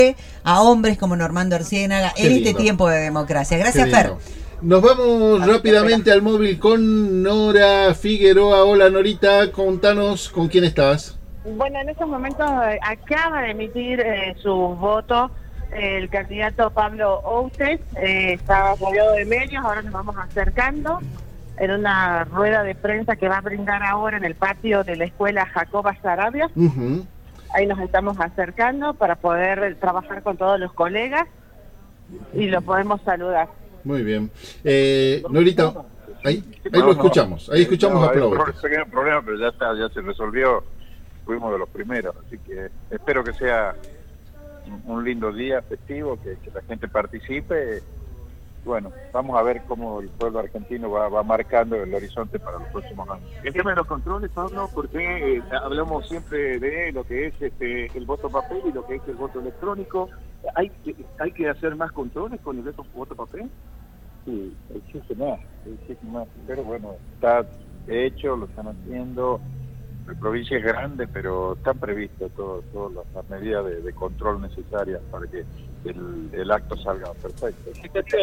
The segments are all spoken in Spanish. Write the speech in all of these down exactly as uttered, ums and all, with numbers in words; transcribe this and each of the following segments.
a hombres como Normando Arciénaga en este tiempo de democracia. Gracias, Fer. Nos vamos rápidamente al móvil con Nora Figueroa. Hola, Norita, contanos con quién estás. Bueno, en estos momentos eh, acaba de emitir eh, su voto eh, el candidato Pablo Outes. Eh, está rodeado de medios, ahora nos vamos acercando en una rueda de prensa que va a brindar ahora en el patio de la escuela Jacoba Sarabia. Uh-huh. Ahí nos estamos acercando para poder trabajar con todos los colegas y lo podemos saludar. Muy bien. Eh, Norita, ahí, ahí lo escuchamos, ahí escuchamos no, a Pablo. Hay un pequeño problema, pero ya está, ya se resolvió. Fuimos de los primeros, así que espero que sea un lindo día festivo, que, que la gente participe. Bueno, vamos a ver cómo el pueblo argentino va, va marcando el horizonte para los próximos años. El tema de los controles, Pablo, porque eh, hablamos siempre de lo que es este, el voto papel y lo que es el voto electrónico. ¿Hay que, hay que hacer más controles con el voto, voto papel? Sí, existe más, existe más, pero bueno, está hecho, lo están haciendo. La provincia es grande, pero están previstas todas todo las medidas de, de control necesarias para que el, el acto salga perfecto.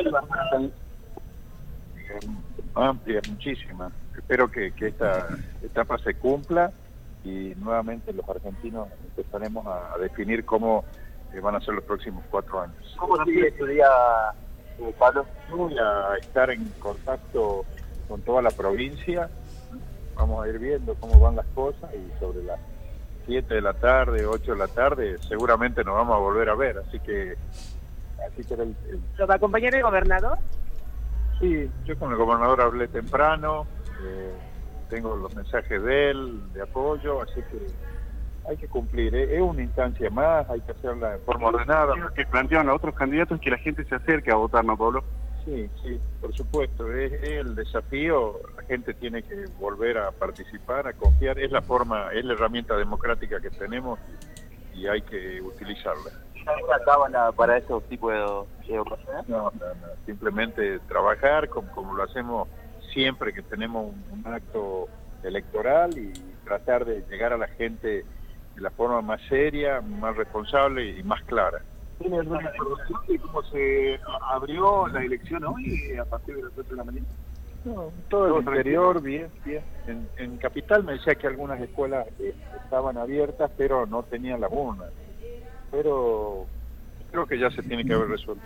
Amplia, muchísima. Espero que, que esta etapa se cumpla y nuevamente los argentinos empezaremos a, a definir cómo eh, van a ser los próximos cuatro años. ¿Cómo sigue tu día, eh, Pablo? Voy a estar en contacto con toda la provincia. Vamos a ir viendo cómo van las cosas y sobre las siete de la tarde, ocho de la tarde, seguramente nos vamos a volver a ver, así que así que era el, el... ¿Lo va a acompañar el gobernador? Sí, yo con el gobernador hablé temprano, eh, tengo los mensajes de él, de apoyo, así que hay que cumplir, ¿eh? Es una instancia más, hay que hacerla de forma ordenada. Lo que plantean a otros candidatos es que la gente se acerque a votar, ¿no, Pablo? Sí, sí, por supuesto, es, es el desafío, la gente tiene que volver a participar, a confiar, es la forma, es la herramienta democrática que tenemos y hay que utilizarla. ¿No acaban para esos tipos de, de ocasiones? No, no, no, simplemente trabajar como, como lo hacemos siempre que tenemos un, un acto electoral y tratar de llegar a la gente de la forma más seria, más responsable y más clara. ¿Tiene alguna información de cómo se abrió la elección hoy a partir de las ocho de la mañana? No, todo el interior, bien, bien. En, en Capital me decía que algunas escuelas eh, estaban abiertas, pero no tenían las urnas. Pero creo que ya se tiene que haber resuelto.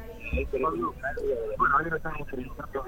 Bueno, ahí lo estamos felicitando.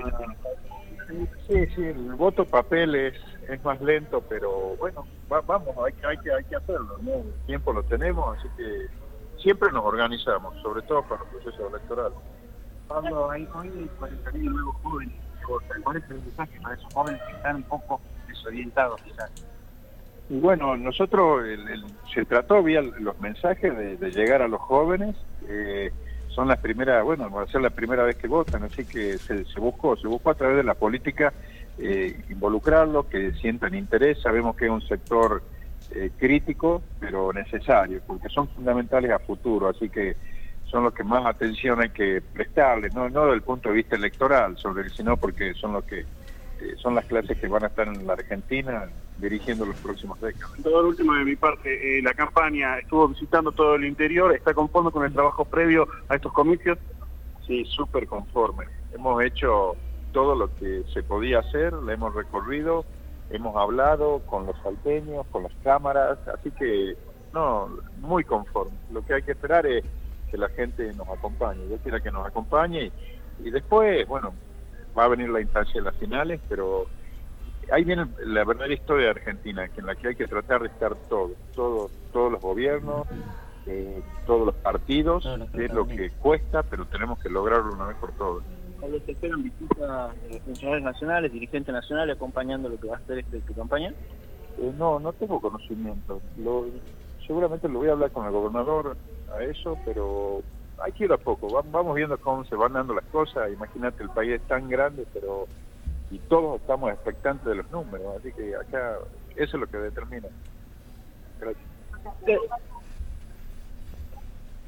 Sí, sí, el voto papel es, es más lento, pero bueno, va, vamos, hay, hay, que, hay que hacerlo, ¿no? El tiempo lo tenemos, así que siempre nos organizamos, sobre todo para el proceso electoral. Pablo, hay hoy cuarenta mil nuevos jóvenes que votan. ¿Cuál es el mensaje para esos jóvenes que están un poco desorientados quizás? Y bueno, nosotros el, el, se trató vía los mensajes de, de llegar a los jóvenes, eh, son las primeras, bueno, va a ser la primera vez que votan, así que se, se buscó, se buscó a través de la política eh, involucrarlos, que sientan interés, sabemos que es un sector eh, crítico, pero necesario, porque son fundamentales a futuro, así que son los que más atención hay que prestarles, no, no desde el punto de vista electoral, sobre, sino porque son los que eh, son las clases que van a estar en la Argentina dirigiendo los próximos décadas. Todo lo último de mi parte, eh, la campaña estuvo visitando todo el interior, ¿está conforme con el trabajo previo a estos comicios? Sí, súper conforme. Hemos hecho todo lo que se podía hacer, lo hemos recorrido, hemos hablado con los salteños, con las cámaras, así que, no, muy conforme. Lo que hay que esperar es que la gente nos acompañe, yo quiero que nos acompañe y, y después, bueno, va a venir la instancia de las finales, pero ahí viene la verdadera historia de Argentina, en la que hay que tratar de estar todos, todos, todos los gobiernos, eh, todos los partidos, que es lo que cuesta, pero tenemos que lograrlo una vez por todas. ¿Se esperan visitas de funcionarios nacionales, dirigentes nacionales acompañando lo que va a ser este, tu campaña? Eh, no, no tengo conocimiento. Lo, seguramente lo voy a hablar con el gobernador a eso, pero hay que ir a poco. Vamos viendo cómo se van dando las cosas. Imagínate, el país es tan grande, pero y todos estamos expectantes de los números, así que acá eso es lo que determina. Gracias.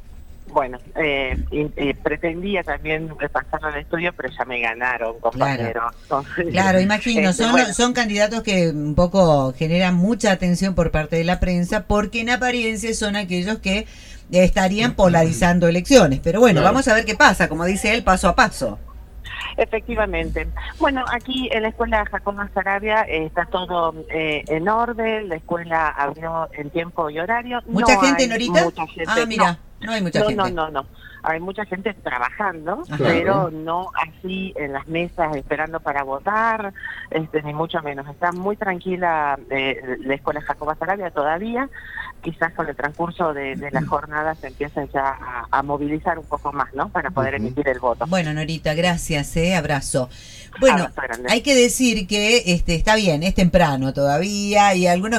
Bueno, eh, y, y pretendía también pasar al estudio, pero ya me ganaron, compañero. Claro, Entonces, claro imagino, este, son, bueno. son candidatos que un poco generan mucha atención por parte de la prensa, porque en apariencia son aquellos que estarían polarizando elecciones. Pero bueno, Claro. vamos a ver qué pasa, como dice él, paso a paso. Efectivamente. Bueno, aquí en la escuela Jacobo Sarabia eh, está todo eh, en orden, la escuela abrió en tiempo y horario. ¿Mucha No gente, hay Norita? mucha gente, Ah, mira, no. no hay mucha no, gente. No, no, no. Hay mucha gente trabajando, Ajá. pero no así en las mesas esperando para votar, este, ni mucho menos. Está muy tranquila eh, la escuela Jacobo Sarabia todavía. Quizás con el transcurso de, de la jornada se empieza ya a, a movilizar un poco más, ¿no? Para poder emitir el voto. Bueno, Norita, gracias, eh, abrazo. Bueno, Abrazo grande. hay que decir que este está bien, es temprano todavía y algunos